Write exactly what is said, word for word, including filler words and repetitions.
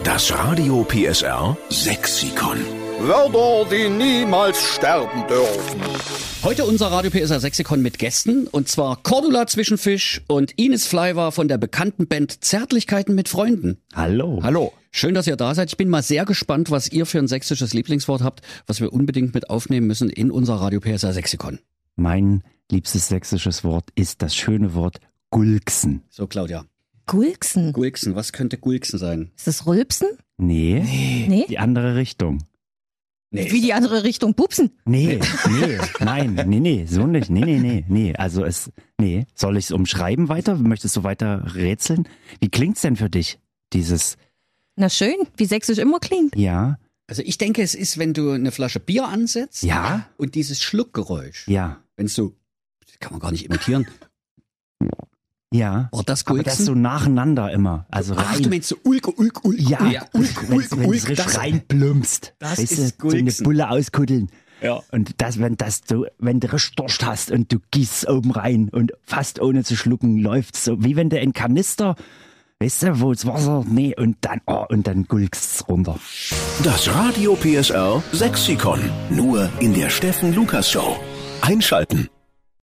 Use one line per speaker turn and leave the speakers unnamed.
Das Radio P S R Sexikon.
Wörter, die niemals sterben dürfen.
Heute unser Radio P S R Sexikon mit Gästen, und zwar Cordula Zwischenfisch und Ines Fleiver von der bekannten Band Zärtlichkeiten mit Freunden.
Hallo.
Hallo. Schön, dass ihr da seid. Ich bin mal sehr gespannt, was ihr für ein sächsisches Lieblingswort habt, was wir unbedingt mit aufnehmen müssen in unser Radio P S R Sexikon.
Mein liebstes sächsisches Wort ist das schöne Wort Gulksen.
So, Claudia.
Gulksen?
Gulksen, was könnte Gulksen sein?
Ist das Rülpsen?
Nee,
Nee. Nee?
die andere Richtung.
Nee.
Wie die andere Richtung? Pupsen?
Nee, nee, nein, nee, nee, so nicht. Nee, nee, nee, nee. Also es, nee. Soll ich es umschreiben weiter? Möchtest du weiter rätseln? Wie klingt's denn für dich, dieses,
Na schön, wie sächsisch immer klingt.
ja,
Also ich denke, es ist, wenn du eine Flasche Bier ansetzt
ja,
und dieses Schluckgeräusch,
ja,
wenn es so, das kann man gar nicht imitieren,
ja.
oh, das
Aber
Gulksen.
das so nacheinander immer. Also
Ach,
rein.
du meinst so Ulk, Ulk, Ulk,
ja,
Ulk, Ulk,
wenn's,
Ulk,
wenn's
Ulk,
richtig
das-
reinplumpst.
das
weißt
ist
du, so eine
Gulksen.
Bulle auskuddeln.
Ja.
Und das, wenn das so, wenn du richtig Durst hast und du gießt oben rein und fast ohne zu schlucken läuft's so, wie wenn du ein Kanister, weißt du, wo das Wasser, nee, und dann, oh, und dann gulkst's runter.
Das Radio P S R Sexikon. Nur in der Steffen Lukas Show. Einschalten.